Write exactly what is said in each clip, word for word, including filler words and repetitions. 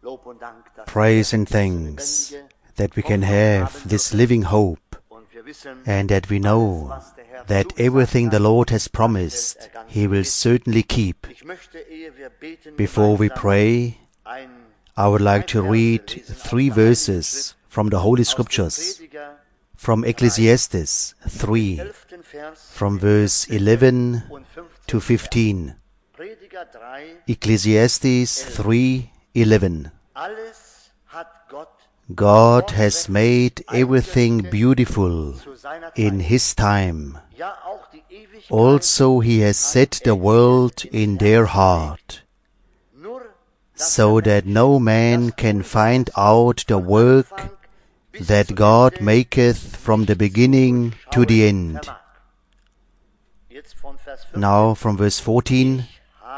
praise and thanks that we can have this living hope and that we know that everything the Lord has promised, He will certainly keep. Before we pray, I would like to read three verses from the Holy Scriptures, from Ecclesiastes three, from verse eleven to fifteen. Ecclesiastes three eleven. God has made everything beautiful in His time. Also He has set the world in their heart, so that no man can find out the work that God maketh from the beginning to the end. Now from verse fourteen,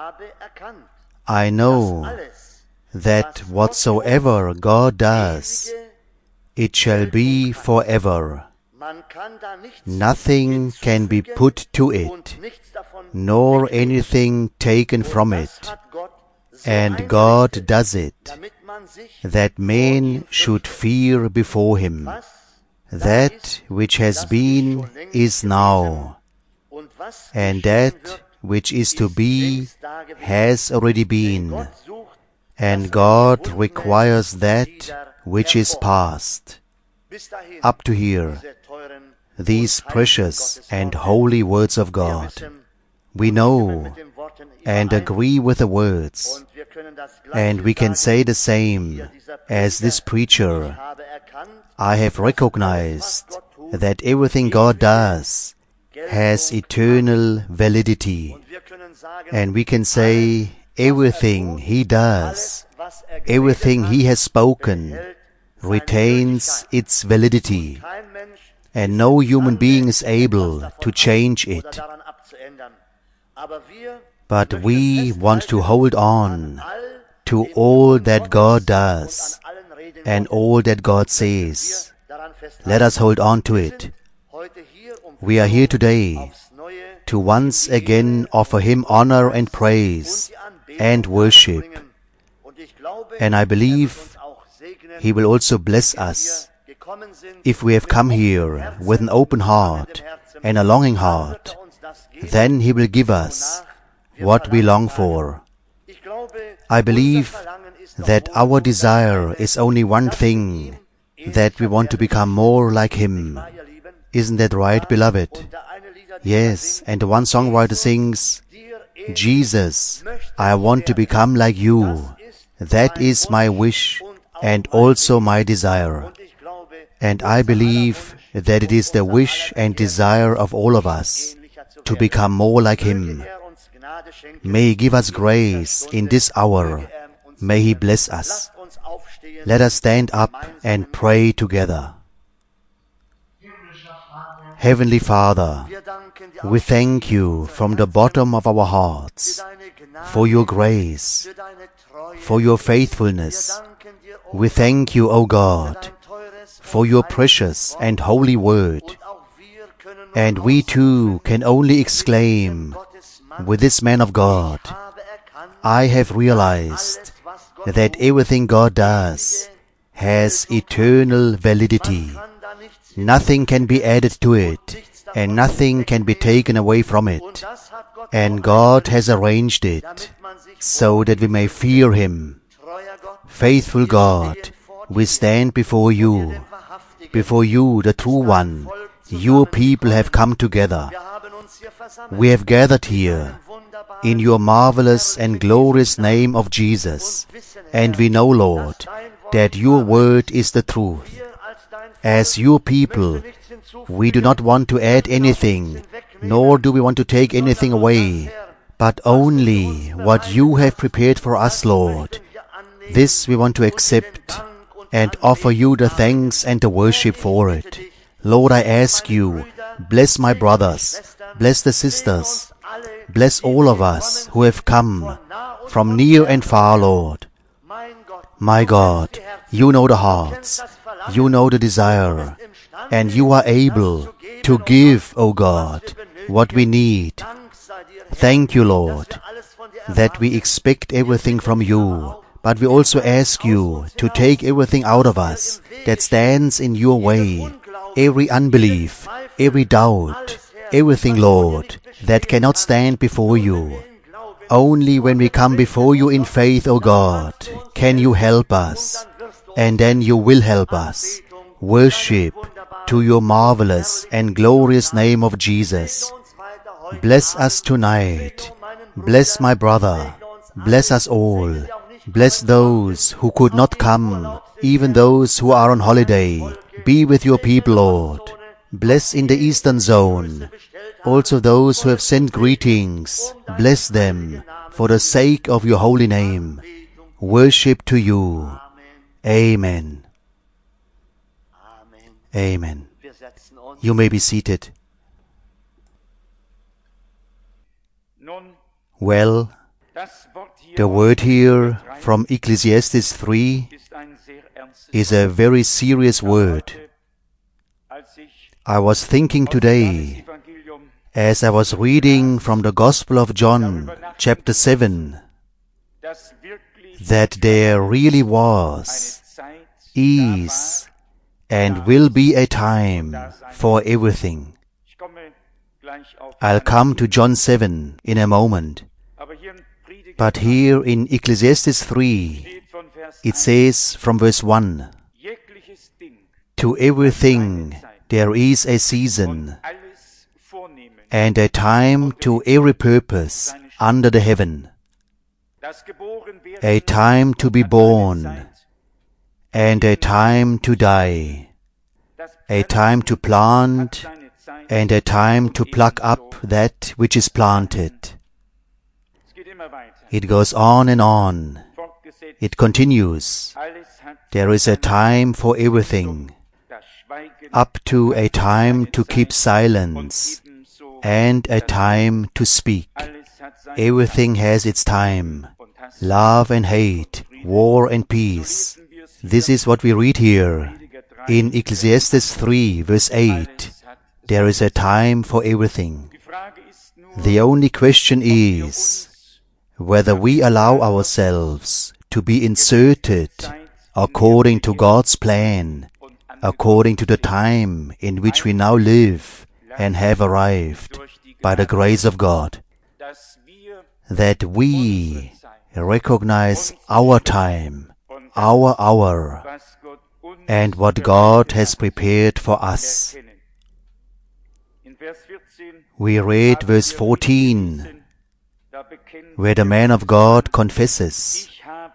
I know that whatsoever God does, it shall be forever. Nothing can be put to it, nor anything taken from it. And God does it, that men should fear before Him. That which has been is now, and that which is to be has already been. And God requires that which is past. Up to here, these precious and holy words of God. We know and agree with the words, and we can say the same as this preacher. I have recognized that everything God does has eternal validity, and we can say everything He does, everything He has spoken, retains its validity, and no human being is able to change it. But we want to hold on to all that God does and all that God says. Let us hold on to it. We are here today to once again offer Him honor and praise and worship. And I believe He will also bless us if we have come here with an open heart and a longing heart. Then He will give us what we long for. I believe that our desire is only one thing, that we want to become more like Him. Isn't that right, beloved? Yes, and the one songwriter sings, Jesus, I want to become like You. That is my wish and also my desire. And I believe that it is the wish and desire of all of us to become more like Him. May He give us grace in this hour. May He bless us. Let us stand up and pray together. Heavenly Father, we thank You from the bottom of our hearts for Your grace, for Your faithfulness. We thank You, O God, for Your precious and holy word. And we too can only exclaim with this man of God, I have realized that everything God does has eternal validity. Nothing can be added to it, and nothing can be taken away from it. And God has arranged it so that we may fear Him. Faithful God, we stand before You, before You, the true One. Your people have come together. We have gathered here in Your marvelous and glorious name of Jesus, and we know, Lord, that Your word is the truth. As Your people, we do not want to add anything, nor do we want to take anything away, but only what You have prepared for us, Lord. This we want to accept and offer You the thanks and the worship for it. Lord, I ask You, bless my brothers, bless the sisters, bless all of us who have come from near and far, Lord. My God, You know the hearts, You know the desire, and You are able to give, O God, what we need. Thank You, Lord, that we expect everything from You, but we also ask you to take everything out of us that stands in your way, every unbelief, every doubt, everything, Lord, that cannot stand before you. Only when we come before you in faith, O God, can you help us, and then you will help us. Worship to your marvelous and glorious name of Jesus. Bless us tonight. Bless my brother. Bless us all. Bless those who could not come, even those who are on holiday. Be with your people, Lord. Bless in the Eastern Zone. Also those who have sent greetings. Bless them for the sake of your holy name. Worship to you. Amen. Amen. You may be seated. Well, the word here from Ecclesiastes three is a very serious word. I was thinking today, as I was reading from the Gospel of John, chapter seven, that there really was, is, and will be a time for everything. I'll come to John seven in a moment. But here in Ecclesiastes three, it says from verse one, to everything there is a season, and a time to every purpose under the heaven, a time to be born, and a time to die, a time to plant, and a time to pluck up that which is planted. It goes on and on. It continues. There is a time for everything, up to a time to keep silence, and a time to speak. Everything has its time. Love and hate, war and peace. This is what we read here in Ecclesiastes three, verse eight. There is a time for everything. The only question is whether we allow ourselves to be inserted according to God's plan, according to the time in which we now live and have arrived by the grace of God, that we recognize our time, our hour, and what God has prepared for us. We read verse fourteen, where the man of God confesses,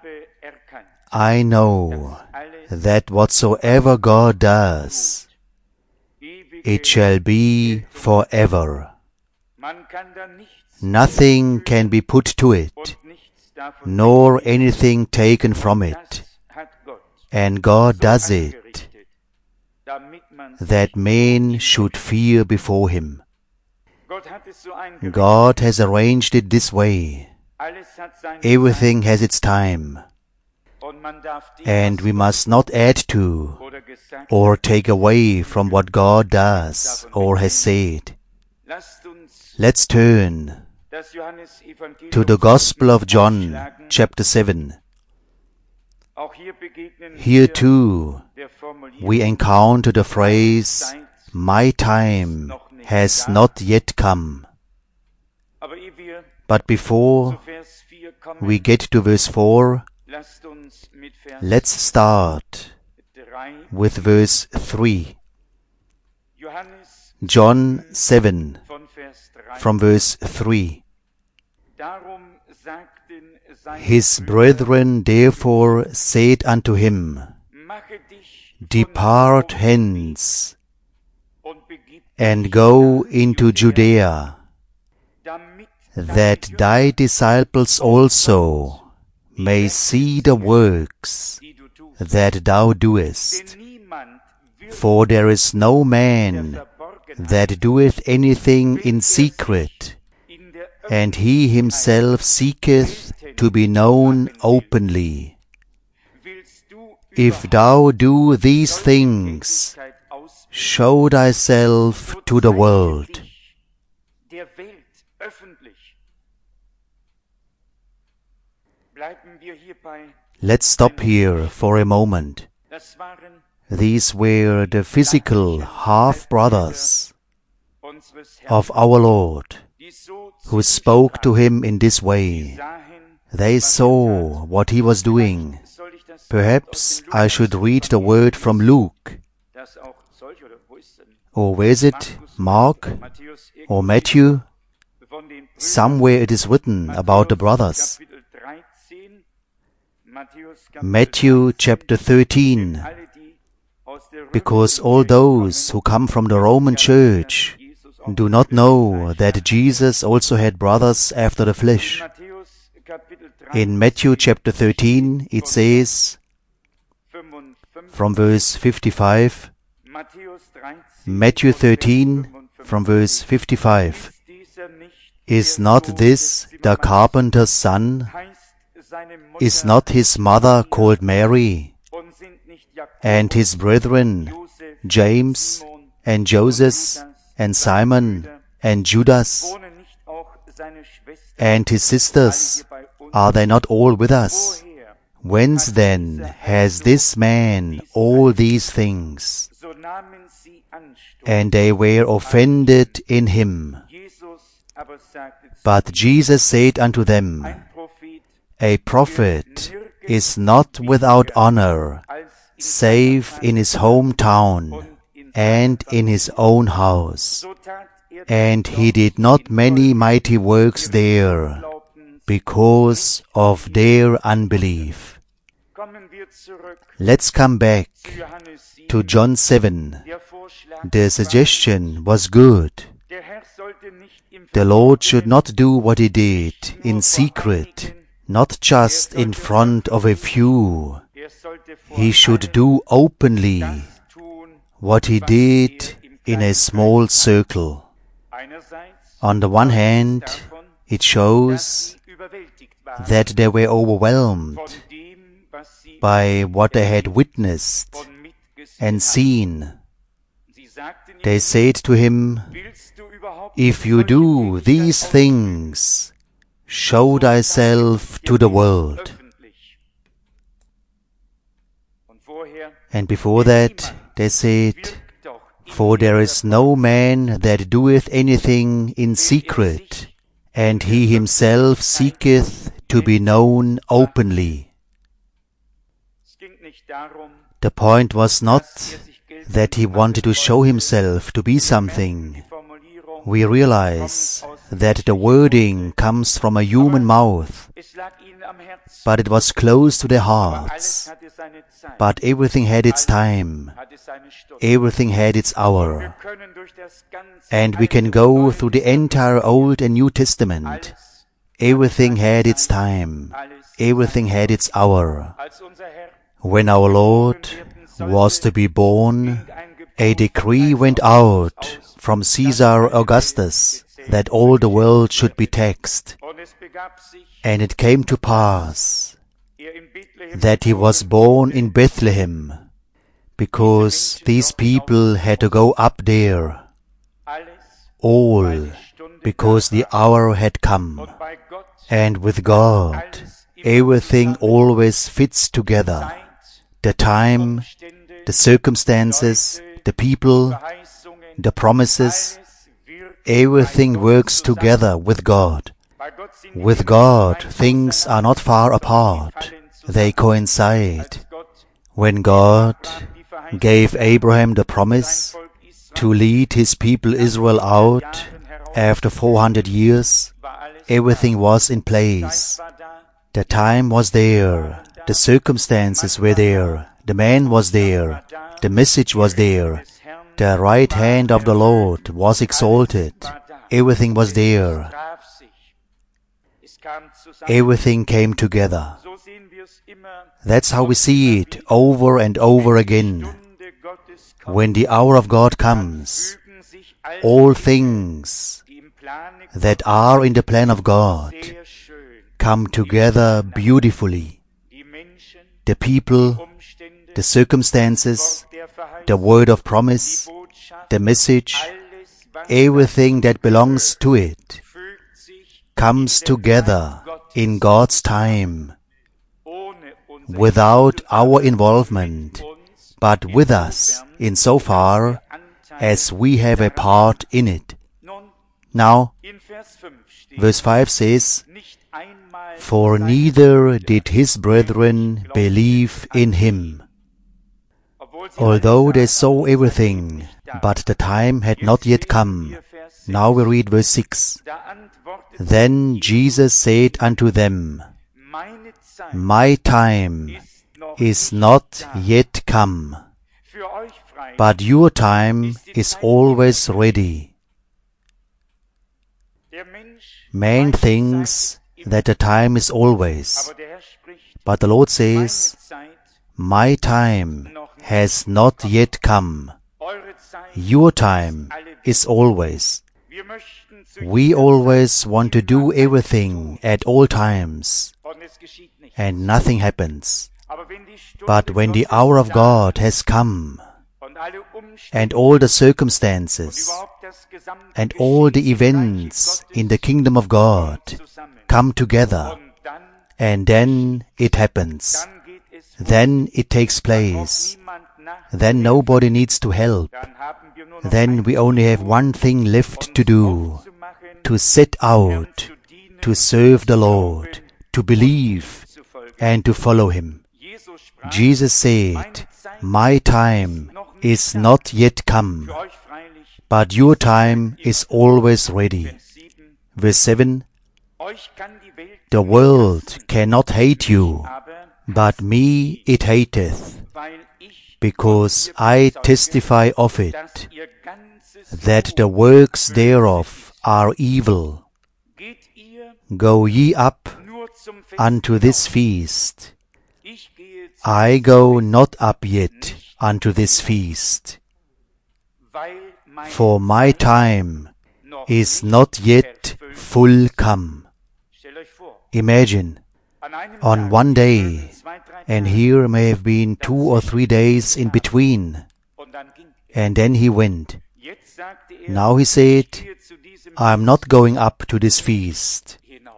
I know that whatsoever God does, it shall be forever. Nothing can be put to it, nor anything taken from it. And God does it, that men should fear before Him. God has arranged it this way. Everything has its time, and we must not add to or take away from what God does or has said. Let's turn to the Gospel of John, chapter seven. Here too, we encounter the phrase, my time has not yet come. But before we get to verse four, let's start with verse three. John seven, from verse three. His brethren therefore said unto him, Depart hence, and go into Judea, that thy disciples also may see the works that thou doest. For there is no man that doeth anything in secret, and he himself seeketh to be known openly. If thou do these things, show thyself to the world. Let's stop here for a moment. These were the physical half-brothers of our Lord, who spoke to him in this way. They saw what he was doing. Perhaps I should read the word from Luke. Or where is it? Mark? Or Matthew? Somewhere it is written about the brothers. Matthew chapter thirteen. Because all those who come from the Roman Church do not know that Jesus also had brothers after the flesh. In Matthew chapter thirteen it says, from verse fifty-five, Matthew thirteen, from verse fifty-five, is not this the carpenter's son? Is not his mother called Mary? And his brethren, James, and Joseph, and Simon, and Judas, and his sisters, are they not all with us? Whence then has this man all these things? And they were offended in him. But Jesus said unto them, A prophet is not without honor, save in his hometown and in his own house. And he did not many mighty works there, because of their unbelief. Let's come back to John seven. The suggestion was good. The Lord should not do what he did in secret, not just in front of a few. He should do openly what he did in a small circle. On the one hand, it shows that they were overwhelmed by what they had witnessed and seen. They said to him, If you do these things, show thyself to the world. And before that, they said, For there is no man that doeth anything in secret, and he himself seeketh to be known openly. The point was not that he wanted to show himself to be something. We realize that the wording comes from a human mouth, but it was close to their hearts. But everything had its time. Everything had its hour. And we can go through the entire Old and New Testament. Everything had its time. Everything had its hour. When our Lord was to be born, a decree went out from Caesar Augustus that all the world should be taxed. And it came to pass that he was born in Bethlehem, because these people had to go up there. All because the hour had come. And with God, everything always fits together. The time, the circumstances, the people, the promises, everything works together with God. With God, things are not far apart. They coincide. When God gave Abraham the promise to lead his people Israel out after four hundred years, everything was in place. The time was there. The circumstances were there. The man was there. The message was there. The right hand of the Lord was exalted. Everything was there. Everything came together. That's how we see it over and over again. When the hour of God comes, all things that are in the plan of God come together beautifully. The people, the circumstances, the word of promise, the message, everything that belongs to it comes together in God's time, without our involvement, but with us insofar as we have a part in it. Now, verse five says, "For neither did his brethren believe in him." Although they saw everything, but the time had not yet come. Now we read verse six. "Then Jesus said unto them, My time is not yet come, but your time is always ready." Man thinks that the time is always, but the Lord says, "My time has not yet come. Your time is always." We always want to do everything at all times, and nothing happens. But when the hour of God has come, and all the circumstances, and all the events in the kingdom of God come together, and then it happens, then it takes place, then nobody needs to help, then we only have one thing left to do, to set out, to serve the Lord, to believe, and to follow Him. Jesus said, "My time is not yet come, but your time is always ready." Verse seven, "The world cannot hate you, but me it hateth, because I testify of it, that the works thereof are evil. Go ye up unto this feast. I go not up yet unto this feast, for my time is not yet full come." Imagine, on one day, and here may have been two or three days in between, and then he went. Now he said, "I am not going up to this feast."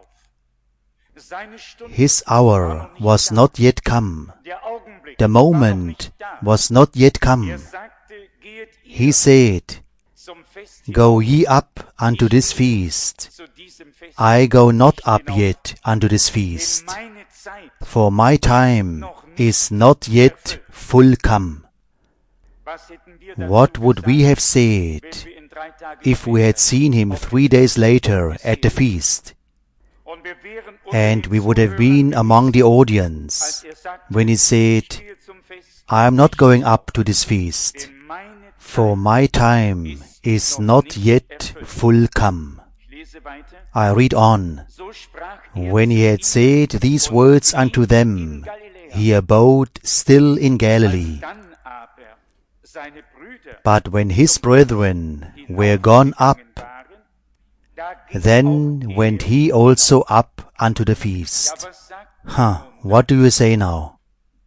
His hour was not yet come. The moment was not yet come. He said, "Go ye up unto this feast. I go not up yet unto this feast, for my time is not yet full come." What would we have said if we had seen him three days later at the feast, and we would have been among the audience when he said, "I am not going up to this feast, for my time is not yet full come"? I read on. "When he had said these words unto them, he abode still in Galilee. But when his brethren were gone up, then went he also up unto the feast." Huh, what do you say now?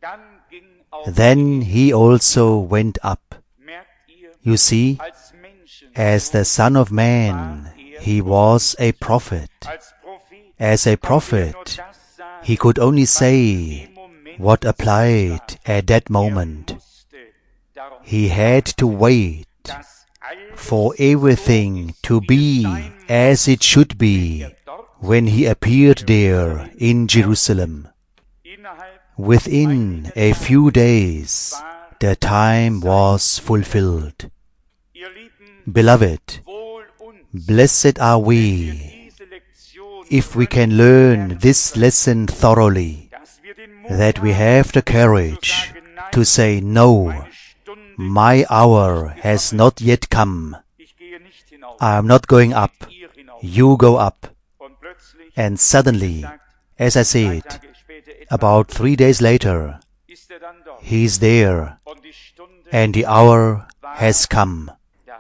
Then he also went up. You see, as the Son of Man, he was a prophet. As a prophet, he could only say what applied at that moment. He had to wait for everything to be as it should be when he appeared there in Jerusalem. Within a few days, the time was fulfilled. Beloved, blessed are we if we can learn this lesson thoroughly, that we have the courage to say, "No, my hour has not yet come. I am not going up. You go up." And suddenly, as I said, about three days later, he is there, and the hour has come.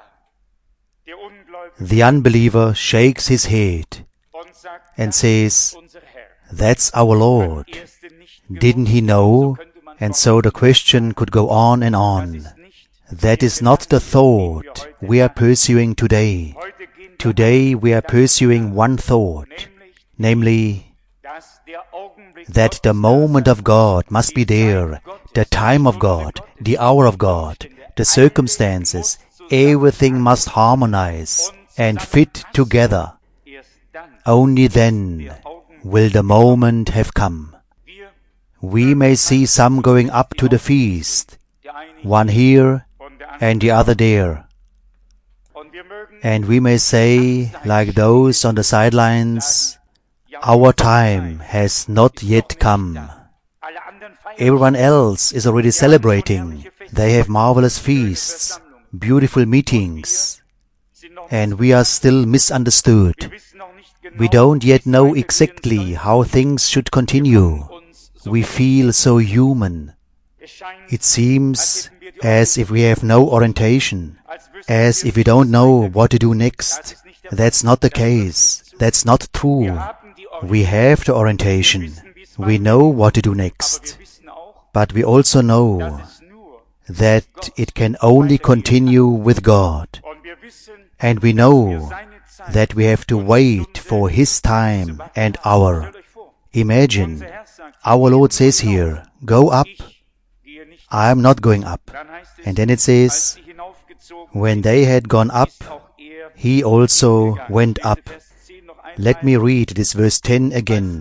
The unbeliever shakes his head and says, "That's our Lord. Didn't he know?" And so the question could go on and on. That is not the thought we are pursuing today. Today we are pursuing one thought, namely, that the moment of God must be there, the time of God, the hour of God, the circumstances, everything must harmonize and fit together. Only then will the moment have come. We may see some going up to the feast, one here and the other there. And we may say, like those on the sidelines, our time has not yet come. Everyone else is already celebrating. They have marvelous feasts, beautiful meetings, and we are still misunderstood. We don't yet know exactly how things should continue. We feel so human. It seems as if we have no orientation, as if we don't know what to do next. That's not the case. That's not true. We have the orientation. We know what to do next. But we also know that it can only continue with God. And we know that we have to wait for His time and hour. Imagine, our Lord says here, go up. I am not going up. And then it says, when they had gone up, He also went up. Let me read this verse ten again.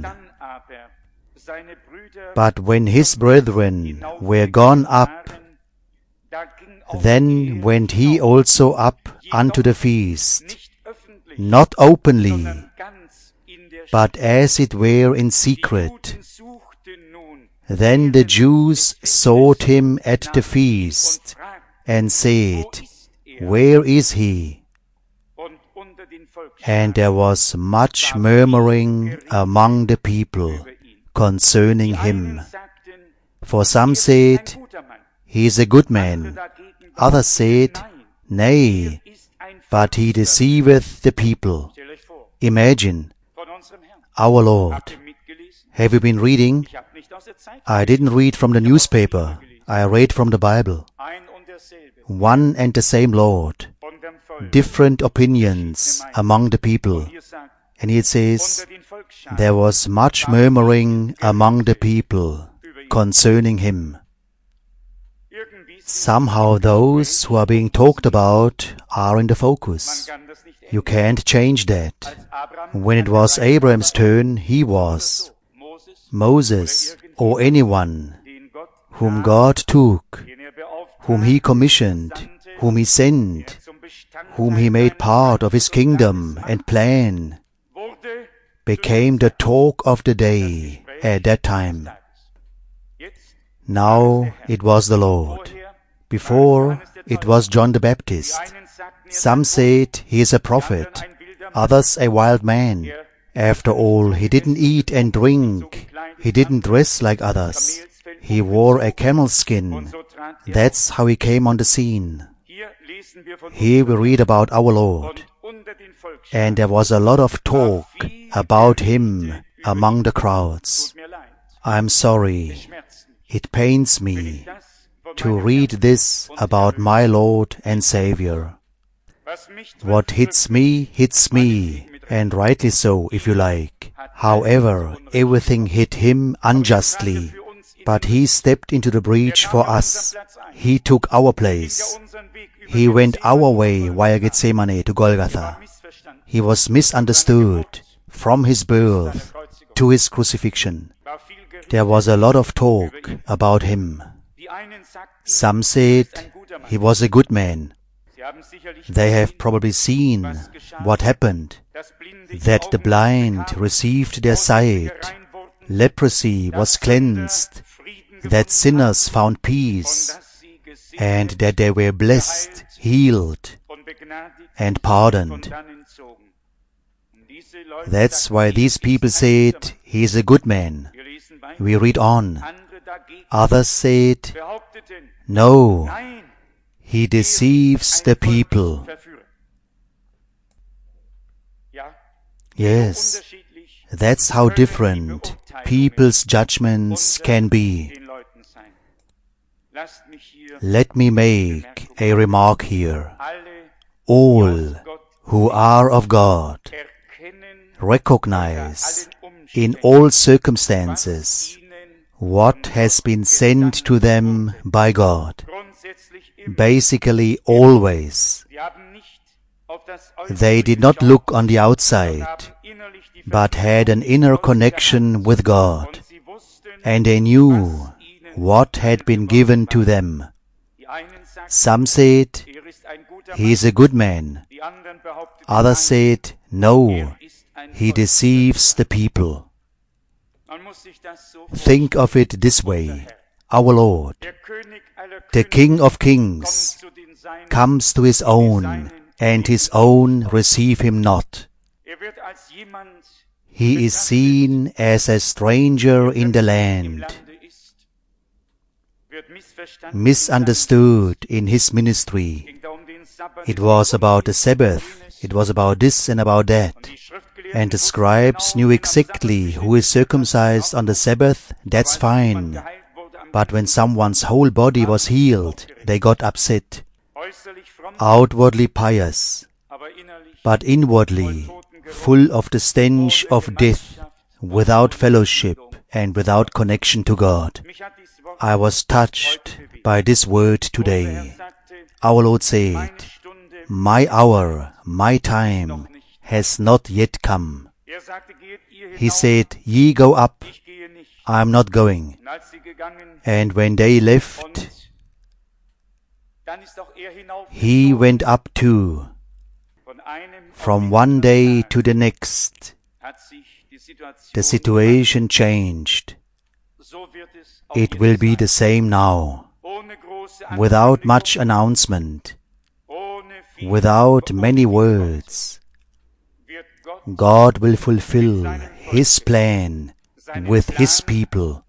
But when His brethren were gone up, then went He also up unto the feast, not openly, but as it were in secret. Then the Jews sought Him at the feast, and said, Where is He? And there was much murmuring among the people concerning Him. For some said, He is a good man. Others said, Nay, but He deceiveth the people. Imagine, our Lord. Have you been reading? I didn't read from the newspaper. I read from the Bible. One and the same Lord. Different opinions among the people. And it says, there was much murmuring among the people concerning Him. Somehow those who are being talked about are in the focus. You can't change that. When it was Abraham's turn, he was. Moses, or anyone whom God took, whom He commissioned, whom He sent, whom He made part of His kingdom and plan, became the talk of the day at that time. Now it was the Lord. Before, it was John the Baptist. Some said he is a prophet, others a wild man. After all, he didn't eat and drink. He didn't dress like others. He wore a camel skin. That's how he came on the scene. Here we read about our Lord. And there was a lot of talk about Him among the crowds. I'm sorry. It pains me to read this about my Lord and Savior. What hits me, hits me, and rightly so, if you like. However, everything hit Him unjustly, but He stepped into the breach for us. He took our place. He went our way via Gethsemane to Golgotha. He was misunderstood from His birth to His crucifixion. There was a lot of talk about Him. Some said He was a good man. They have probably seen what happened, that the blind received their sight, leprosy was cleansed, that sinners found peace, and that they were blessed, healed, and pardoned. That's why these people said, He is a good man. We read on. Others said, No, He deceives the people. Yes, that's how different people's judgments can be. Let me make a remark here. All who are of God recognize in all circumstances what has been sent to them by God. Basically, always. They did not look on the outside, but had an inner connection with God, and they knew what had been given to them. Some said, "He is a good man." Others said, "No, he deceives the people." Think of it this way. Our Lord, the King of Kings, comes to His own, and His own receive Him not. He is seen as a stranger in the land, misunderstood in His ministry. It was about the Sabbath, it was about this and about that. And the scribes knew exactly who is circumcised on the Sabbath, that's fine. But when someone's whole body was healed, they got upset. Outwardly pious, but inwardly full of the stench of death, without fellowship and without connection to God. I was touched by this word today. Our Lord said, "My hour, my time has not yet come." He said, "Ye go up, I am not going." And when they left, He went up too. From one day to the next, the situation changed. It will be the same now. Without much announcement, without many words, God will fulfill His plan with His people.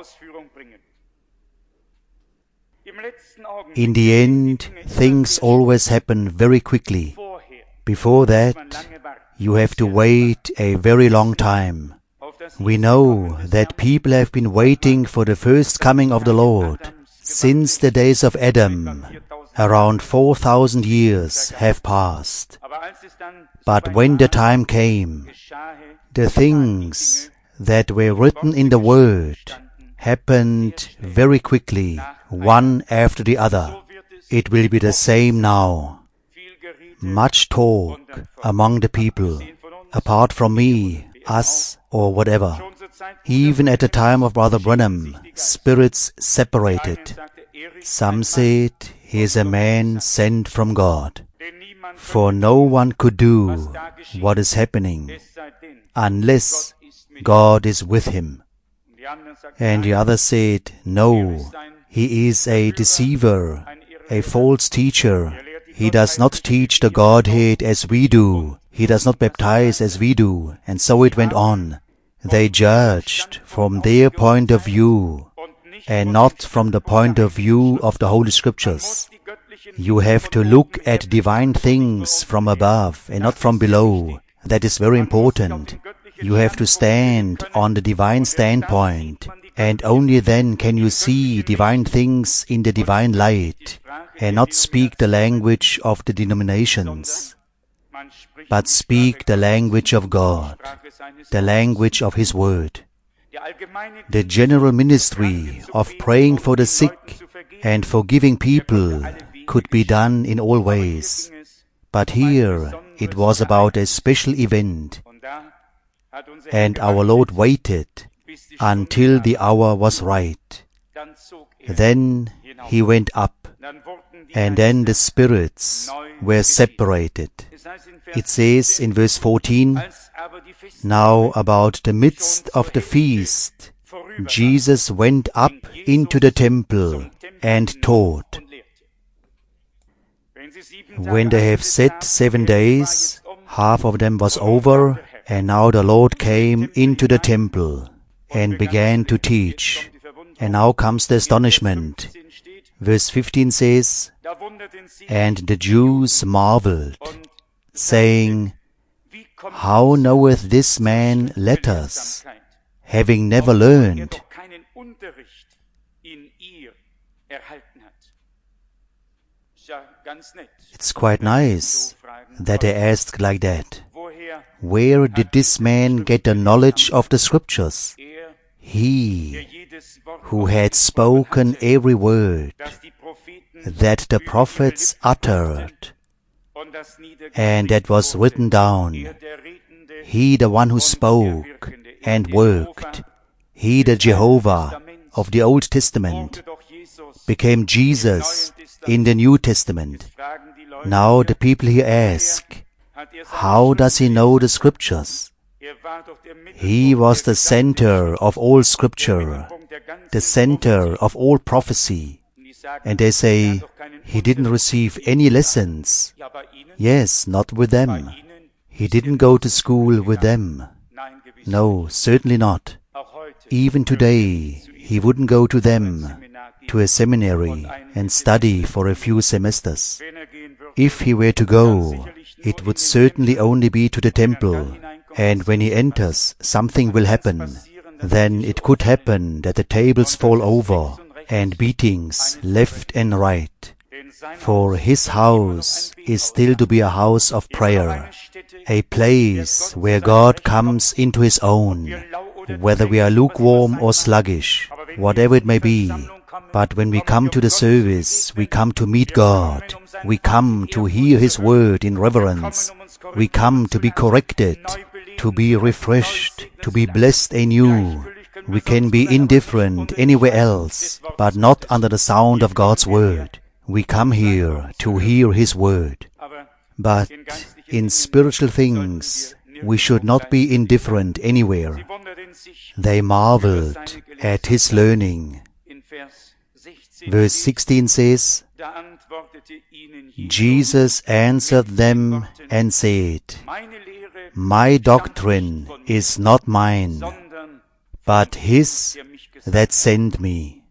In the end, things always happen very quickly. Before that, you have to wait a very long time. We know that people have been waiting for the first coming of the Lord since the days of Adam. Around four thousand years have passed. But when the time came, the things that were written in the Word happened very quickly, one after the other. It will be the same now. Much talk among the people, apart from me, us, or whatever. Even at the time of Brother Branham, spirits separated. Some said he is a man sent from God, for no one could do what is happening unless God is with him. And the others said, no, he is a deceiver, a false teacher. He does not teach the Godhead as we do. He does not baptize as we do. And so it went on. They judged from their point of view and not from the point of view of the Holy Scriptures. You have to look at divine things from above and not from below. That is very important. You have to stand on the divine standpoint, and only then can you see divine things in the divine light, and not speak the language of the denominations, but speak the language of God, the language of His Word. The general ministry of praying for the sick and forgiving people could be done in all ways, but here it was about a special event, and our Lord waited until the hour was right. Then He went up, and then the spirits were separated. It says in verse fourteen, now about the midst of the feast, Jesus went up into the temple and taught. When they have set seven days, half of them was over, and now the Lord came into the temple and began to teach. And now comes the astonishment. Verse fifteen says, and the Jews marveled, saying, how knoweth this man letters, having never learned? It's quite nice that they asked like that. Where did this man get the knowledge of the Scriptures? He who had spoken every word that the prophets uttered, and that was written down. He, the one who spoke and worked, he, the Jehovah of the Old Testament, became Jesus in the New Testament. Now the people here ask, how does he know the Scriptures? He was the center of all Scripture, the center of all prophecy. And they say, he didn't receive any lessons. Yes, not with them. He didn't go to school with them. No, certainly not. Even today, he wouldn't go to them, to a seminary, and study for a few semesters. If he were to go, it would certainly only be to the temple, and when he enters, something will happen. Then it could happen that the tables fall over, and beatings left and right. For his house is still to be a house of prayer, a place where God comes into his own, whether we are lukewarm or sluggish, whatever it may be. But when we come to the service, we come to meet God. We come to hear His word in reverence. We come to be corrected, to be refreshed, to be blessed anew. We can be indifferent anywhere else, but not under the sound of God's word. We come here to hear His word. But in spiritual things, we should not be indifferent anywhere. They marveled at His learning. Verse sixteen says, Jesus answered them and said, My doctrine is not mine, but His that sent me.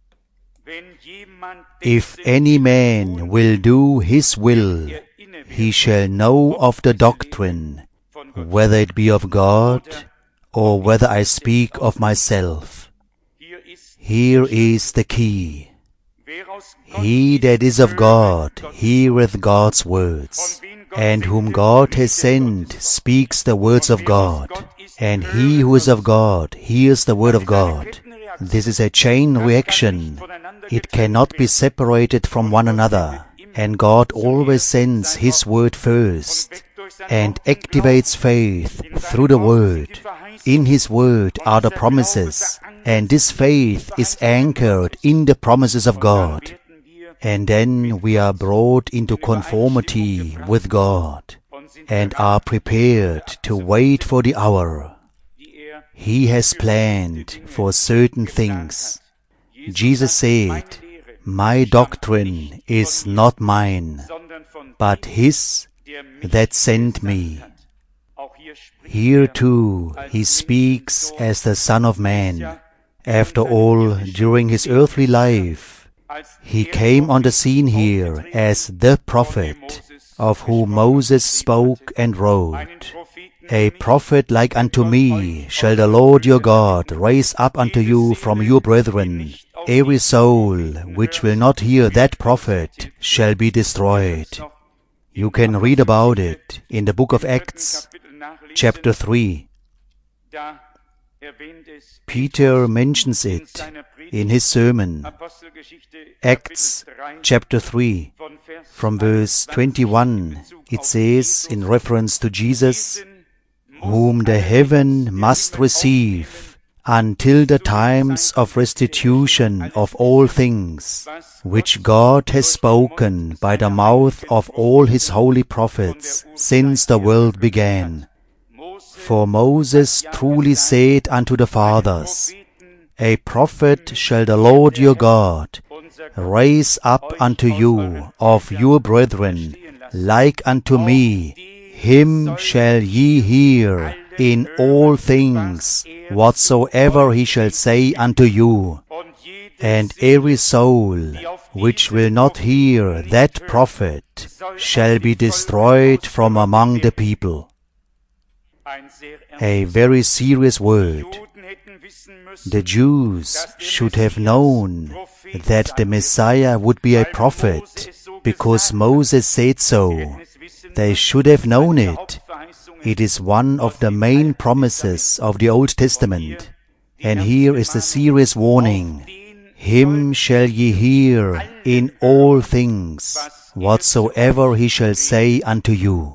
If any man will do His will, he shall know of the doctrine, whether it be of God, or whether I speak of myself. Here is the key. He that is of God heareth God's words, and whom God has sent speaks the words of God, and he who is of God hears the word of God. This is a chain reaction. It cannot be separated from one another, and God always sends His word first, and activates faith through the word. In His word are the promises, and this faith is anchored in the promises of God. And then we are brought into conformity with God, and are prepared to wait for the hour He has planned for certain things. Jesus said, My doctrine is not mine, but His that sent me. Here too He speaks as the Son of Man. After all, during His earthly life, He came on the scene here as the prophet, of whom Moses spoke and wrote. A prophet like unto me shall the Lord your God raise up unto you from your brethren. Every soul which will not hear that prophet shall be destroyed. You can read about it in the book of Acts, chapter three. Peter mentions it in his sermon. Acts chapter three, from verse twenty-one, it says, in reference to Jesus, whom the heaven must receive until the times of restitution of all things, which God has spoken by the mouth of all His holy prophets since the world began. For Moses truly said unto the fathers, A prophet shall the Lord your God raise up unto you of your brethren, like unto me. Him shall ye hear in all things, whatsoever he shall say unto you. And every soul which will not hear that prophet shall be destroyed from among the people. A very serious word. The Jews should have known that the Messiah would be a prophet, because Moses said so. They should have known it. It is one of the main promises of the Old Testament. And here is the serious warning. Him shall ye hear in all things, whatsoever he shall say unto you.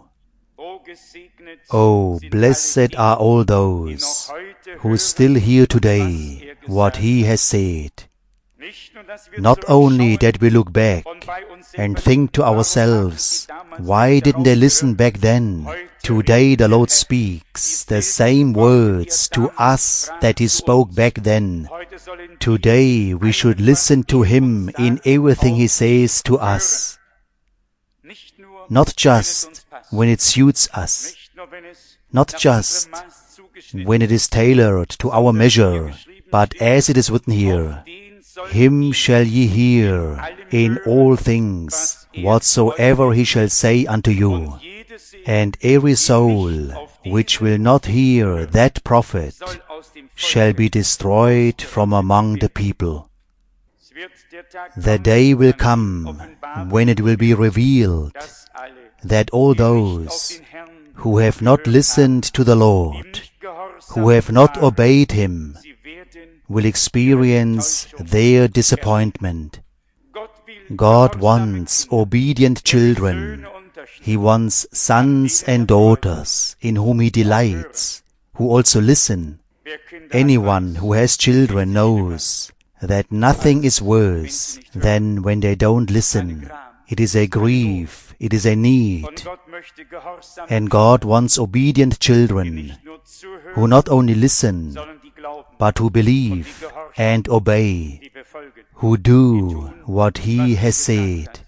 Oh, blessed are all those who still hear today what he has said. Not only that we look back and think to ourselves, why didn't they listen back then? Today the Lord speaks the same words to us that He spoke back then. Today we should listen to Him in everything He says to us. Not just when it suits us, not just when it is tailored to our measure, but as it is written here, Him shall ye hear in all things, whatsoever He shall say unto you. And every soul which will not hear that prophet shall be destroyed from among the people. The day will come when it will be revealed that all those who have not listened to the Lord, who have not obeyed Him, will experience their disappointment. God wants obedient children. He wants sons and daughters in whom He delights, who also listen. Anyone who has children knows that nothing is worse than when they don't listen. It is a grief, it is a need. And God wants obedient children who not only listen, but who believe and obey, who do what He has said.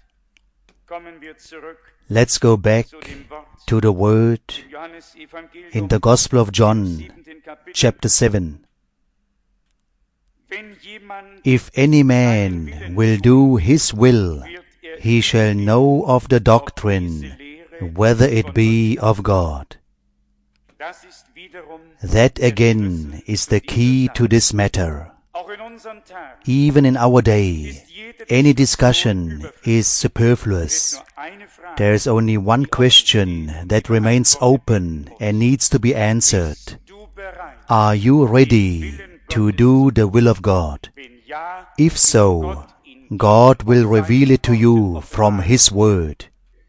Let's go back to the Word in the Gospel of John, chapter seven. If any man will do his will, he shall know of the doctrine, whether it be of God. That again is the key to this matter. Even in our day, any discussion is superfluous. There is only one question that remains open and needs to be answered. Are you ready to do the will of God? If so, God will reveal it to you from His Word.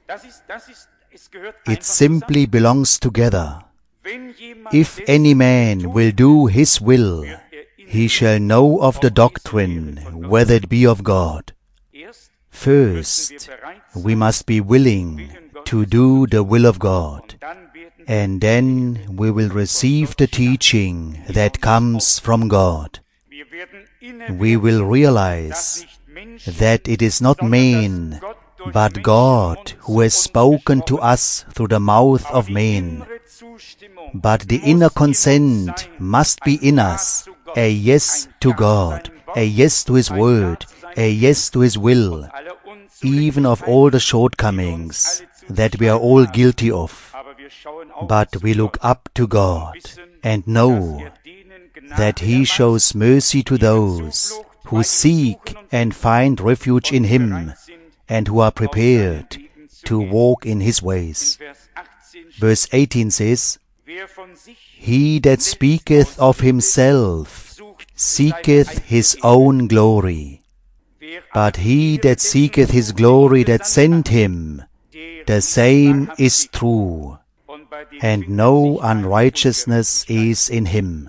It simply belongs together. If any man will do his will, he shall know of the doctrine, whether it be of God. First, we must be willing to do the will of God, and then we will receive the teaching that comes from God. We will realize that it is not man, but God who has spoken to us through the mouth of man. But the inner consent must be in us, a yes to God, a yes to His Word, a yes to His will, even of all the shortcomings that we are all guilty of. But we look up to God and know that He shows mercy to those who seek and find refuge in Him and who are prepared to walk in His ways. Verse eighteen says, He that speaketh of himself seeketh his own glory. But he that seeketh his glory that sent him, the same is true, and no unrighteousness is in him.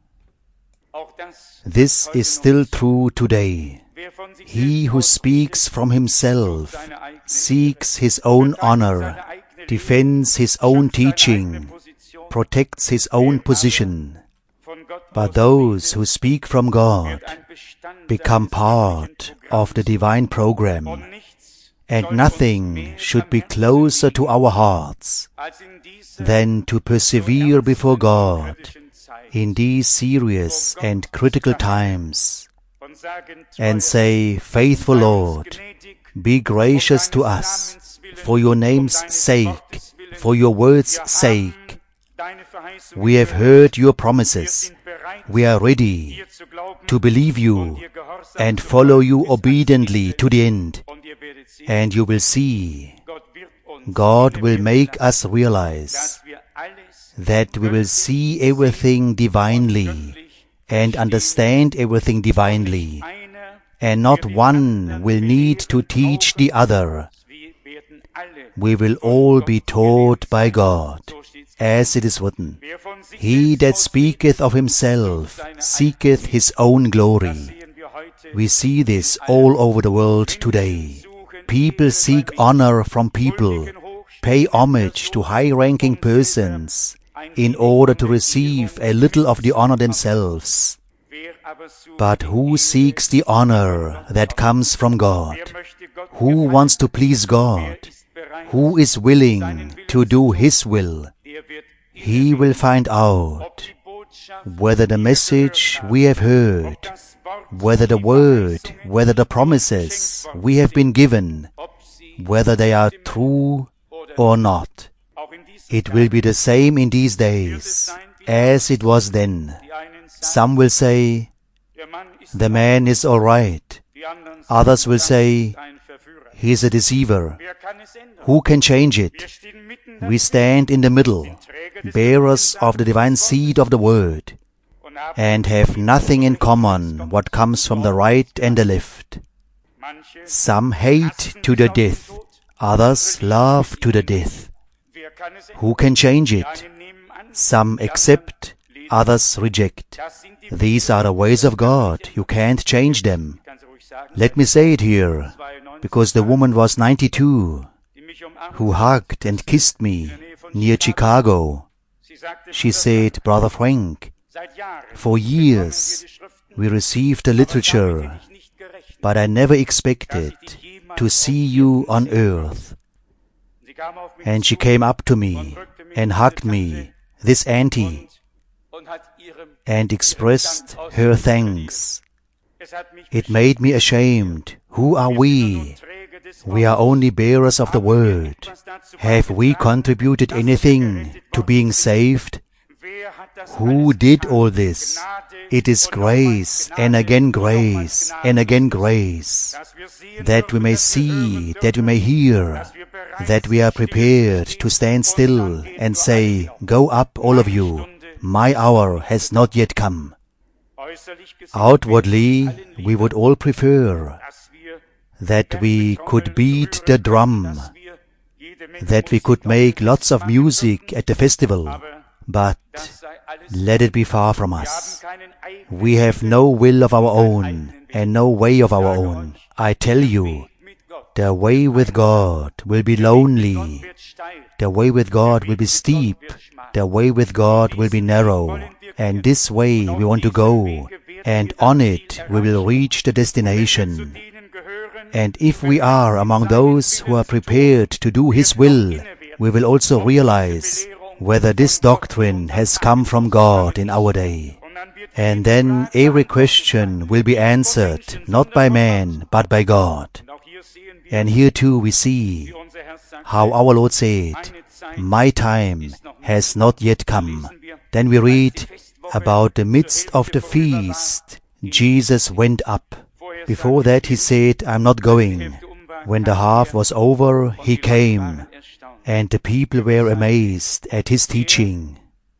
This is still true today. He who speaks from himself seeks his own honor, defends his own teaching, protects his own position. But those who speak from God become part of the divine program, and nothing should be closer to our hearts than to persevere before God in these serious and critical times and say, Faithful Lord, be gracious to us for your name's sake, for your word's sake. We have heard your promises. We are ready to believe you and follow you obediently to the end. And you will see, God will make us realize that we will see everything divinely and understand everything divinely, and not one will need to teach the other. We will all be taught by God, as it is written, "He that speaketh of himself seeketh his own glory." We see this all over the world today. People seek honor from people, pay homage to high-ranking persons, in order to receive a little of the honor themselves. But who seeks the honor that comes from God? Who wants to please God? Who is willing to do His will? He will find out whether the message we have heard, whether the word, whether the promises we have been given, whether they are true or not. It will be the same in these days as it was then. Some will say, "The man is all right." Others will say, "He is a deceiver." Who can change it? We stand in the middle, bearers of the divine seed of the Word, and have nothing in common what comes from the right and the left. Some hate to the death, others love to the death. Who can change it? Some accept, others reject. These are the ways of God. You can't change them. Let me say it here, because the woman was ninety-two, who hugged and kissed me near Chicago. She said, "Brother Frank, for years we received the literature, but I never expected to see you on earth." And she came up to me and hugged me, this auntie, and expressed her thanks. It made me ashamed. Who are we? We are only bearers of the Word. Have we contributed anything to being saved? Who did all this? It is grace, and again grace, and again grace, that we may see, that we may hear, that we are prepared to stand still and say, "Go up, all of you, my hour has not yet come." Outwardly, we would all prefer that we could beat the drum, that we could make lots of music at the festival, but let it be far from us. We have no will of our own and no way of our own. I tell you, the way with God will be lonely. The way with God will be steep. The way with God will be narrow. And this way we want to go, and on it we will reach the destination. And if we are among those who are prepared to do His will, we will also realize whether this doctrine has come from God in our day. And then every question will be answered, not by man, but by God. And here too we see how our Lord said, "My time has not yet come." Then we read about the midst of the feast, Jesus went up. Before that He said, "I'm not going." When the half was over, He came, and the people were amazed at His teaching.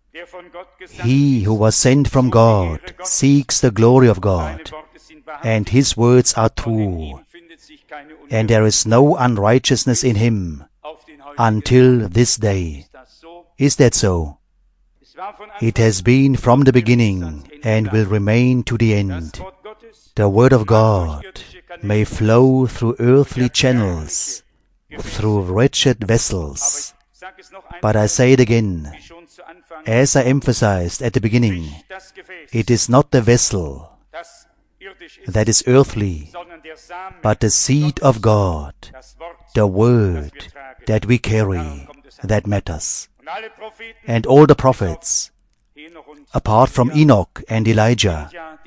He who was sent from God seeks the glory of God, and His words are true, and there is no unrighteousness in Him until this day. Is that so? It has been from the beginning and will remain to the end. The Word of God may flow through earthly channels, through wretched vessels. But I say it again, as I emphasized at the beginning, it is not the vessel that is earthly, but the seed of God, the Word that we carry, that matters. And all the prophets, apart from Enoch and Elijah,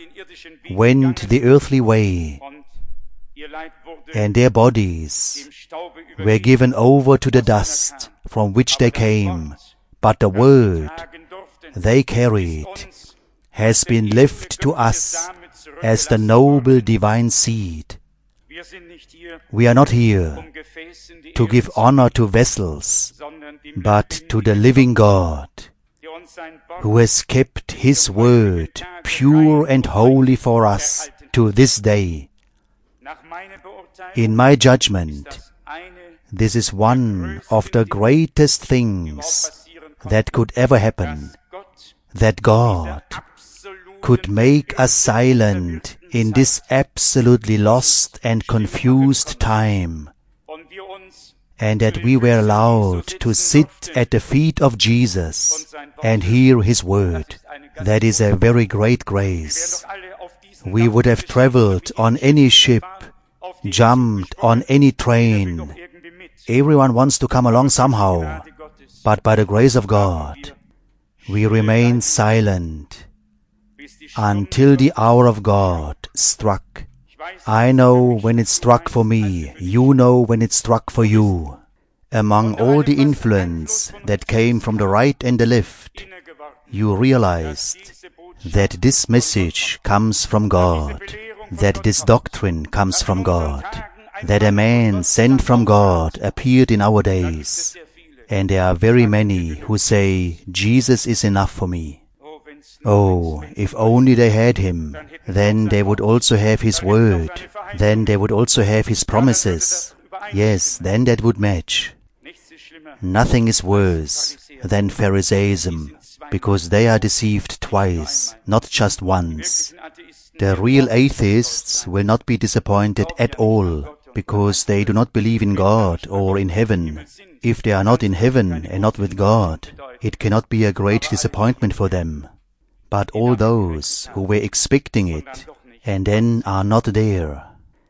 went the earthly way, and their bodies were given over to the dust from which they came, but the Word they carried has been left to us as the noble divine seed. We are not here to give honor to vessels, but to the living God, who has kept His word pure and holy for us to this day. In my judgment, this is one of the greatest things that could ever happen, that God could make us silent in this absolutely lost and confused time, and that we were allowed to sit at the feet of Jesus and hear His word. That is a very great grace. We would have traveled on any ship, jumped on any train. Everyone wants to come along somehow, but by the grace of God, we remained silent until the hour of God struck. I know when it struck for me, you know when it struck for you. Among all the influence that came from the right and the left, you realized that this message comes from God, that this doctrine comes from God, that a man sent from God appeared in our days, and there are very many who say, Jesus is enough for me. Oh, if only they had Him, then they would also have His word, then they would also have His promises. Yes, then that would match. Nothing is worse than Pharisaism, because they are deceived twice, not just once. The real atheists will not be disappointed at all, because they do not believe in God or in heaven. If they are not in heaven and not with God, it cannot be a great disappointment for them. But all those who were expecting it and then are not there,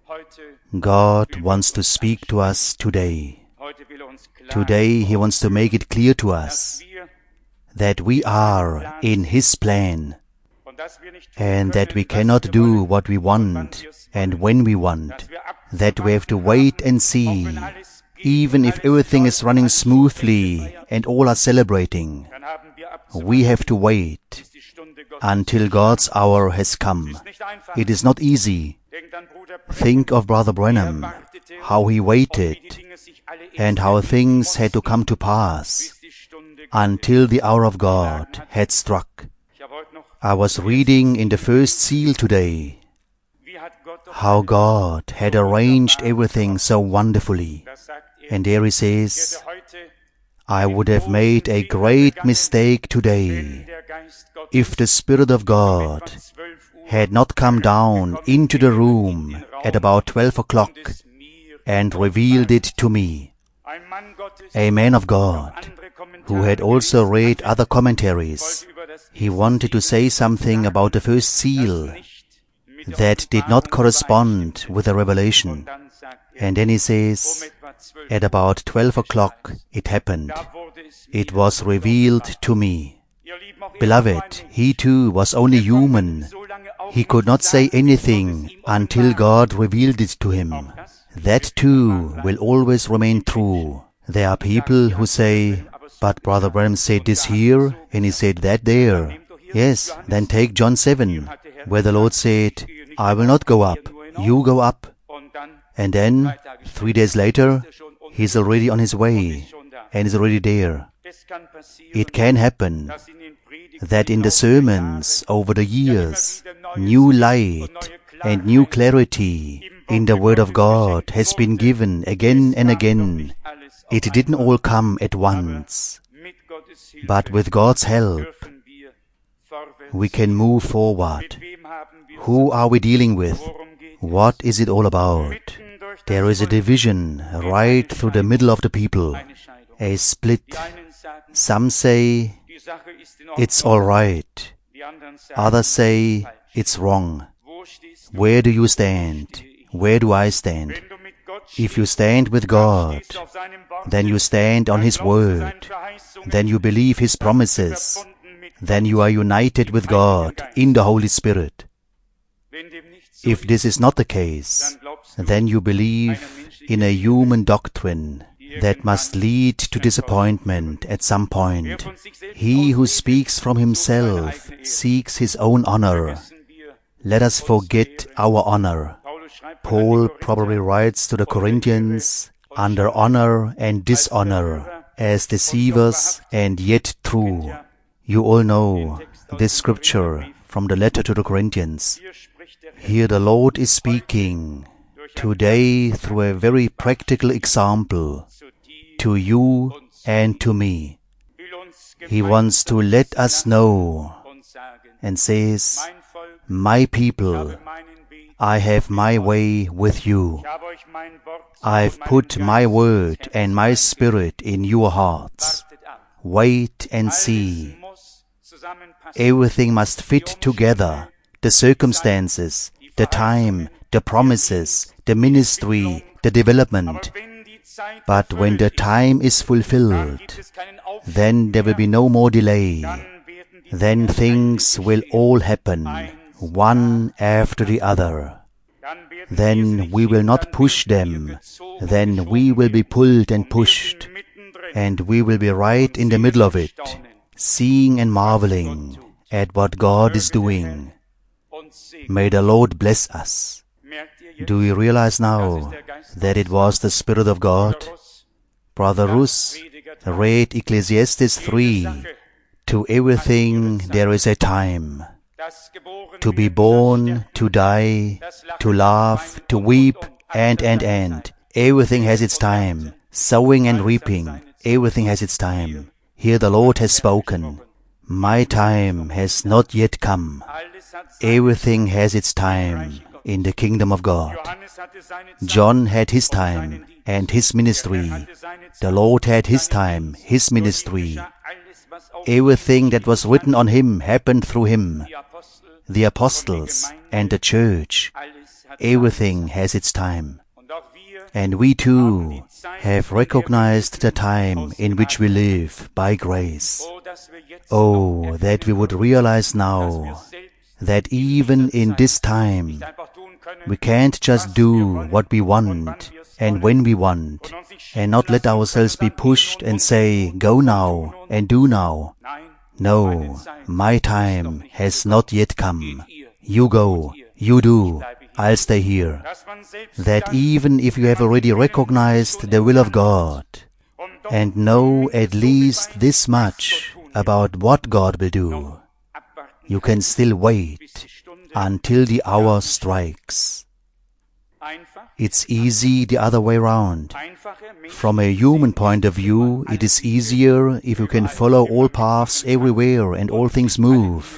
God wants to speak to us today. Today He wants to make it clear to us that we are in His plan, and that we cannot do what we want and when we want, that we have to wait and see, even if everything is running smoothly and all are celebrating. We have to wait until God's hour has come. It is not easy. Think of Brother Branham, how he waited and how things had to come to pass until the hour of God had struck. I was reading in the first seal today how God had arranged everything so wonderfully. And there he says, I would have made a great mistake today if the Spirit of God had not come down into the room at about twelve o'clock and revealed it to me. A man of God who had also read other commentaries, he wanted to say something about the first seal that did not correspond with the revelation. And then he says, at about twelve o'clock it happened. It was revealed to me. Beloved, he too was only human. He could not say anything until God revealed it to him. That too will always remain true. There are people who say, but Brother Branham said this here and he said that there. Yes, then take John seven, where the Lord said, I will not go up, you go up. And then, three days later, he's already on his way and is already there. It can happen that in the sermons over the years, new light and new clarity in the Word of God has been given again and again. It didn't all come at once, but with God's help, we can move forward. Who are we dealing with? What is it all about? There is a division right through the middle of the people, a split. Some say it's all right. Others say it's wrong. Where do you stand? Where do I stand? If you stand with God, then you stand on His Word. Then you believe His promises. Then you are united with God in the Holy Spirit. If this is not the case, then you believe in a human doctrine that must lead to disappointment at some point. He who speaks from himself seeks his own honor. Let us forget our honor. Paul probably writes to the Corinthians, under honor and dishonor, as deceivers and yet true. You all know this scripture from the letter to the Corinthians. Here the Lord is speaking today through a very practical example to you and to me. He wants to let us know and says, my people, I have my way with you. I've put my word and my spirit in your hearts. Wait and see. Everything must fit together. The circumstances, the time, the promises, the ministry, the development. But when the time is fulfilled, then there will be no more delay. Then things will all happen, one after the other. Then we will not push them. Then we will be pulled and pushed. And we will be right in the middle of it, seeing and marveling at what God is doing. May the Lord bless us. Do you realize now that it was the Spirit of God? Brother Rus read Ecclesiastes three. To everything there is a time. To be born, to die, to laugh, to weep, and, and, and. Everything has its time. Sowing and reaping, everything has its time. Here the Lord has spoken. My time has not yet come. Everything has its time in the kingdom of God. John had his time and his ministry. The Lord had his time, his ministry. Everything that was written on him happened through him. The apostles and the church, everything has its time. And we too have recognized the time in which we live by grace. Oh, that we would realize now that even in this time, we can't just do what we want and when we want, and not let ourselves be pushed and say, go now and do now. No, my time has not yet come. You go, you do, I'll stay here. That even if you have already recognized the will of God and know at least this much about what God will do, you can still wait until the hour strikes. It's easy the other way around. From a human point of view, it is easier if you can follow all paths everywhere and all things move.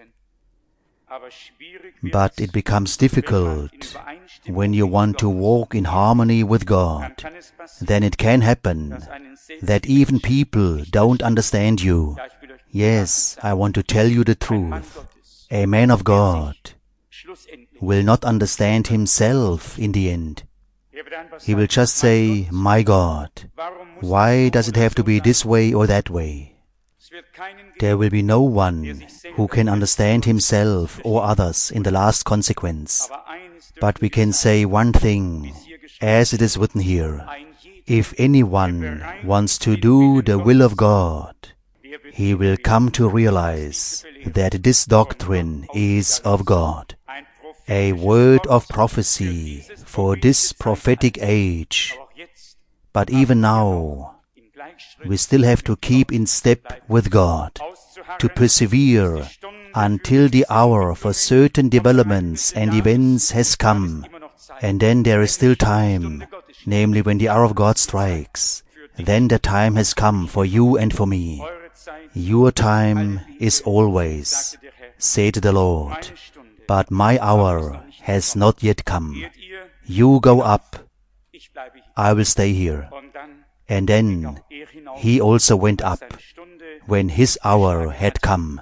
But it becomes difficult when you want to walk in harmony with God. Then it can happen that even people don't understand you. Yes, I want to tell you the truth. A man of God will not understand himself in the end. He will just say, my God, why does it have to be this way or that way? There will be no one who can understand himself or others in the last consequence. But we can say one thing, as it is written here. If anyone wants to do the will of God, he will come to realize that this doctrine is of God. A word of prophecy for this prophetic age. But even now, we still have to keep in step with God, to persevere until the hour for certain developments and events has come. And then there is still time, namely when the hour of God strikes. Then the time has come for you and for me. Your time is always, said the Lord, but my hour has not yet come. You go up, I will stay here. And then he also went up when his hour had come.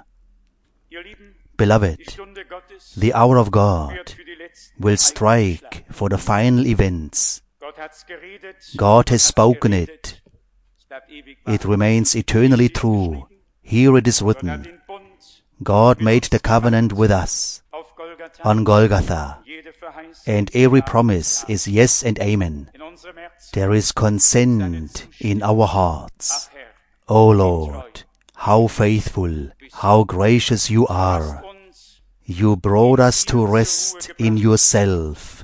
Beloved, the hour of God will strike for the final events. God has spoken it. It remains eternally true. Here it is written, God made the covenant with us on Golgotha, and every promise is yes and amen. There is consent in our hearts. O Lord, how faithful, how gracious you are. You brought us to rest in yourself,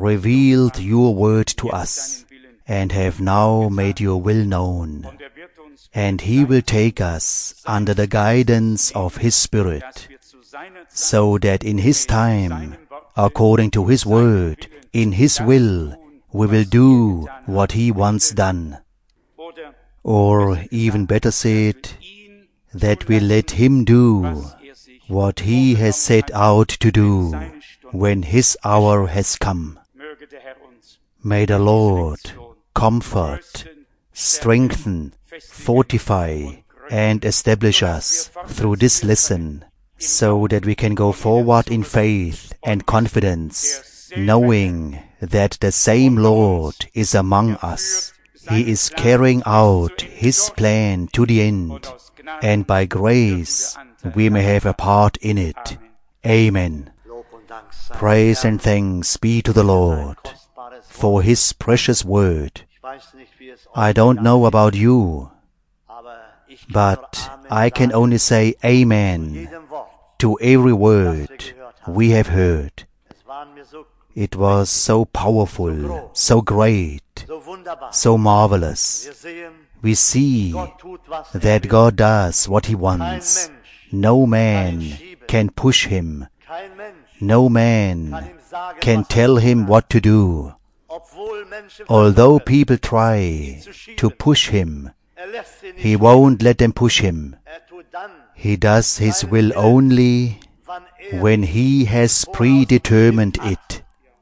revealed your word to us, and have now made your will known. and He will take us under the guidance of His Spirit, so that in His time, according to His word, in His will, we will do what He wants done. Or even better said, that we let Him do what He has set out to do when His hour has come. May the Lord comfort, strengthen, fortify, and establish us through this lesson, so that we can go forward in faith and confidence, knowing that the same Lord is among us. He is carrying out His plan to the end, and by grace we may have a part in it. Amen. Praise and thanks be to the Lord for His precious word. I don't know about you, but I can only say Amen to every word we have heard. It was so powerful, so great, so marvelous. We see that God does what He wants. No man can push Him. No man can tell Him what to do. Although people try to push Him, He won't let them push Him. He does His will only when He has predetermined it.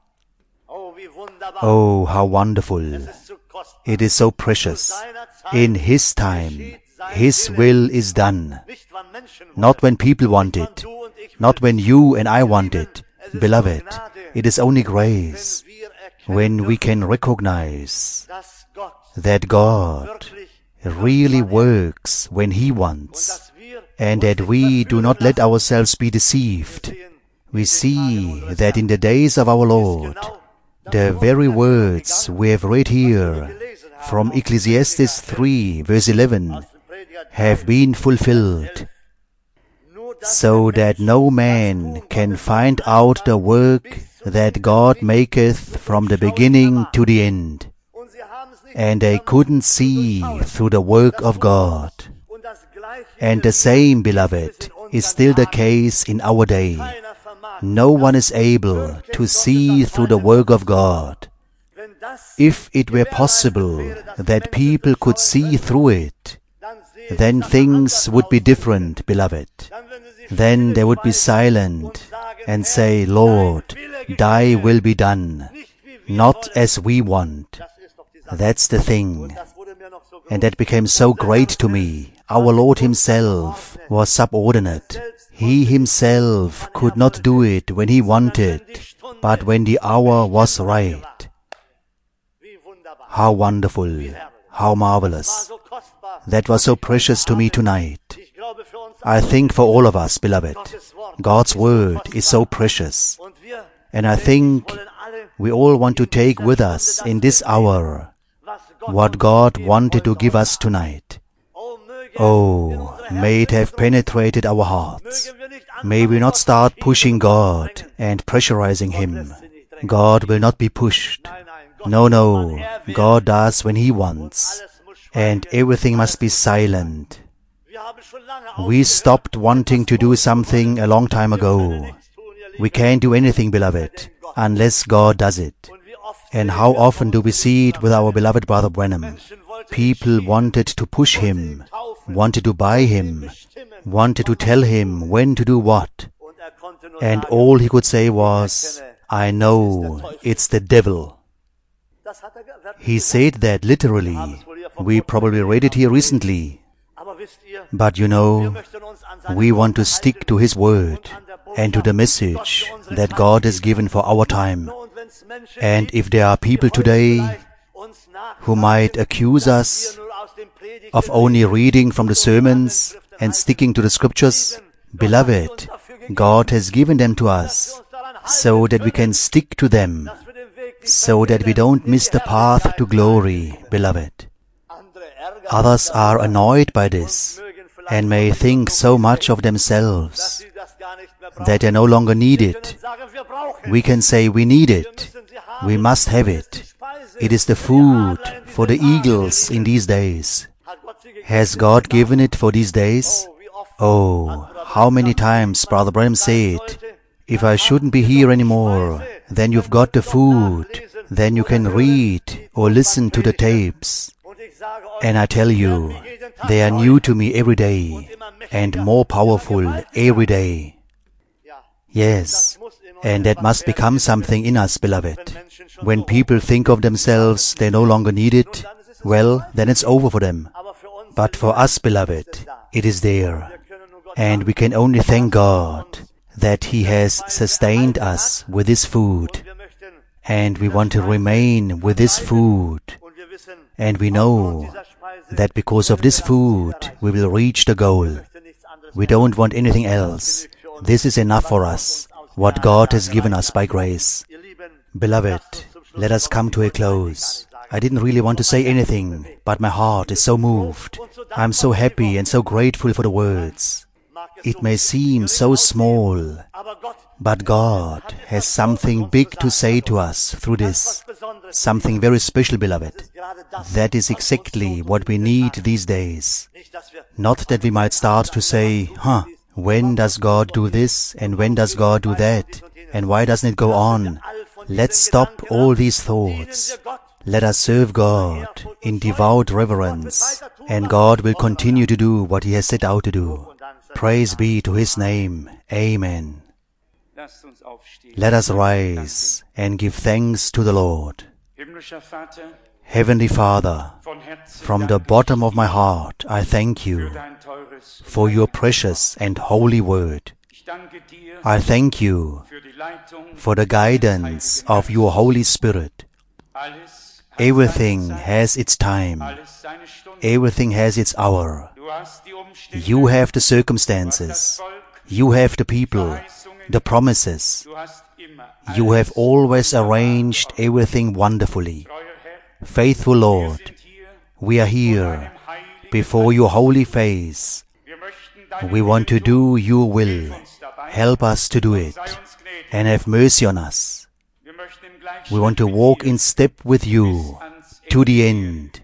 Oh, how wonderful! It is so precious. In His time, His will is done. Not when people want it, not when you and I want it. Beloved, it is only grace when we can recognize that God really works when He wants, and that we do not let ourselves be deceived. We see that in the days of our Lord, the very words we have read here from Ecclesiastes three, verse eleven, have been fulfilled, so that no man can find out the work that God maketh from the beginning to the end. And they couldn't see through the work of God. And the same, beloved, is still the case in our day. No one is able to see through the work of God. If it were possible that people could see through it, then things would be different, beloved. Then they would be silent and say, Lord, Thy will be done, not as we want. That's the thing. And that became so great to me. Our Lord Himself was subordinate. He Himself could not do it when He wanted, but when the hour was right. How wonderful, how marvelous. That was so precious to me tonight. I think for all of us, beloved, God's Word is so precious. And I think we all want to take with us in this hour what God wanted to give us tonight. Oh, may it have penetrated our hearts. May we not start pushing God and pressurizing Him. God will not be pushed. No, no, God does when He wants, and everything must be silent. We stopped wanting to do something a long time ago. We can't do anything, beloved, unless God does it. And how often do we see it with our beloved Brother Branham? People wanted to push him, wanted to buy him, wanted to tell him when to do what. And all he could say was, I know, it's the devil. He said that literally. We probably read it here recently. But you know, we want to stick to His word and to the message that God has given for our time. And if there are people today who might accuse us of only reading from the sermons and sticking to the scriptures, beloved, God has given them to us so that we can stick to them, so that we don't miss the path to glory, beloved. Others are annoyed by this and may think so much of themselves that they no longer need it. We can say we need it. We must have it. It is the food for the eagles in these days. Has God given it for these days? Oh, how many times Brother Branham said, if I shouldn't be here anymore, then you've got the food, then you can read or listen to the tapes. And I tell you, they are new to me every day and more powerful every day. Yes, and that must become something in us, beloved. When people think of themselves they no longer need it, well, then it's over for them. But for us, beloved, it is there. And we can only thank God that He has sustained us with this food. And we want to remain with this food. And we know that because of this food, we will reach the goal. We don't want anything else. This is enough for us, what God has given us by grace. Beloved, let us come to a close. I didn't really want to say anything, but my heart is so moved. I'm so happy and so grateful for the words. It may seem so small, but God has something big to say to us through this. Something very special, beloved. That is exactly what we need these days. Not that we might start to say, huh, when does God do this and when does God do that? And why doesn't it go on? Let's stop all these thoughts. Let us serve God in devout reverence, and God will continue to do what He has set out to do. Praise be to His name. Amen. Let us rise and give thanks to the Lord. Heavenly Father, from the bottom of my heart I thank You for Your precious and holy word. I thank You for the guidance of Your Holy Spirit. Everything has its time. Everything has its hour. You have the circumstances. You have the people, the promises. You have always arranged everything wonderfully. Faithful Lord, we are here before Your holy face. We want to do Your will. Help us to do it and have mercy on us. We want to walk in step with You to the end,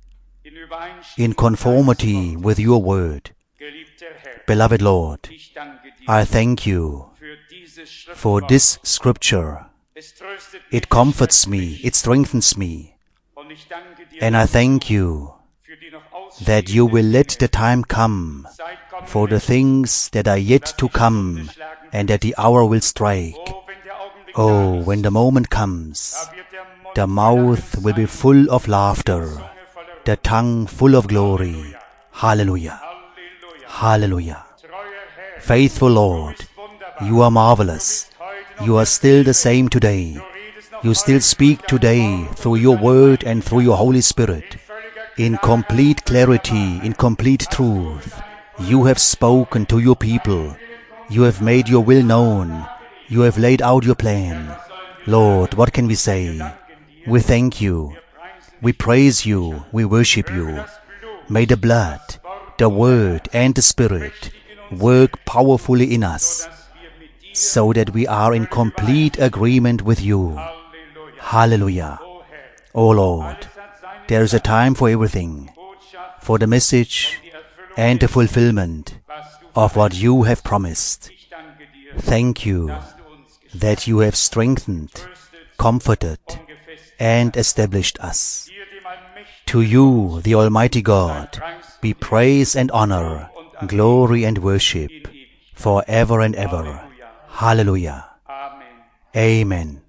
in conformity with Your word. Beloved Lord, I thank You for this scripture. It comforts me, it strengthens me. And I thank You that You will let the time come for the things that are yet to come, and that the hour will strike. Oh, when the moment comes, the mouth will be full of laughter, the tongue full of glory. Hallelujah! Hallelujah! Faithful Lord, You are marvelous. You are still the same today. You still speak today through Your word and through Your Holy Spirit. In complete clarity, in complete truth, You have spoken to Your people. You have made Your will known. You have laid out Your plan. Lord, what can we say? We thank You. We praise You. We worship You. May the blood, the word and the Spirit work powerfully in us, so that we are in complete agreement with You. Hallelujah. O Lord, there is a time for everything, for the message and the fulfillment of what You have promised. Thank You that You have strengthened, comforted, and established us. To You, the Almighty God, be praise and honor, glory and worship, forever and ever. Hallelujah. Amen.